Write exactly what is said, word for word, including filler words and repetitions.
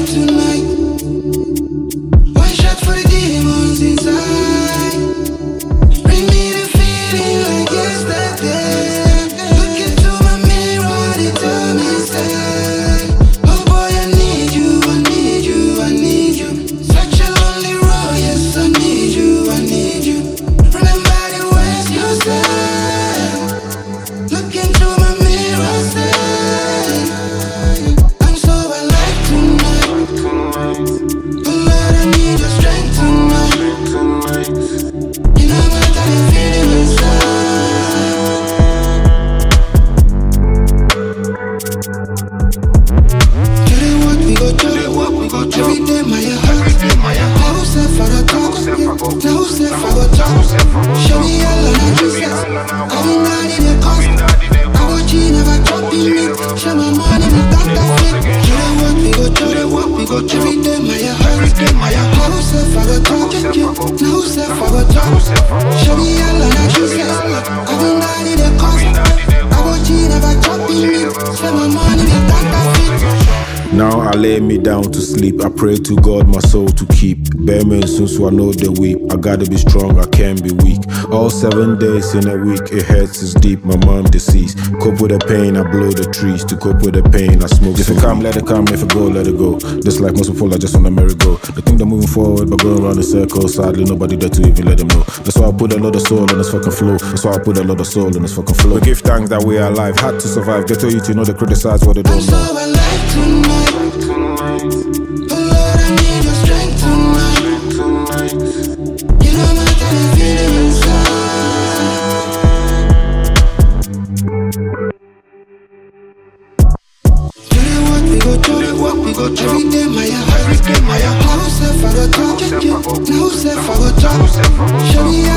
tonight. One shot for the demons inside. Bring me the feeling like yesterday. Look into my mirror, they tell me stay. Oh boy, I need you, I need you, I need you. Such a lonely road, yes, I need you, I need you. Remember the words you said. Look into my mirror, say I'm so alive tonight. Oh Lord, I need your strength tonight. You know what I feel inside. To the work we go, to the work we go. Every day my heart. Now self I go talk. Now self I go talk. Show me all I do. I be not in the cost. I go G never dropping me. Show my money me that that fit. To the work we go, to the work we go. Every day my heart. Now self I go talk. Now self I go talk. Show me all I do. I be not in the cost. I go G never dropping me. Show my money me that that fit. Now I lay me down to sleep. I pray to God my soul to keep. Bear me soon so I know the weep. I gotta be strong, I can't be weak. All seven days in a week, it hurts, it's deep. My mom deceased. Cope with the pain, I blow the trees. To cope with the pain, I smoke. If it come, let it come. If it go, let it go. Just like most people are just on the merry-go. They think they're moving forward, but going around in circles. Sadly, nobody there to even let them know. That's why I put a lot of soul in this fucking flow. That's why I put a lot of soul in this fucking flow. We give thanks that we are alive. Had to survive. Get to you to know they criticize what they don't know. I'm so alive tonight. Oh Lord, I need your strength tonight. You know my time feeling inside. To the work we go, to the work we go. Every day my heart. Now self I go talk. Now self I go talk. Show me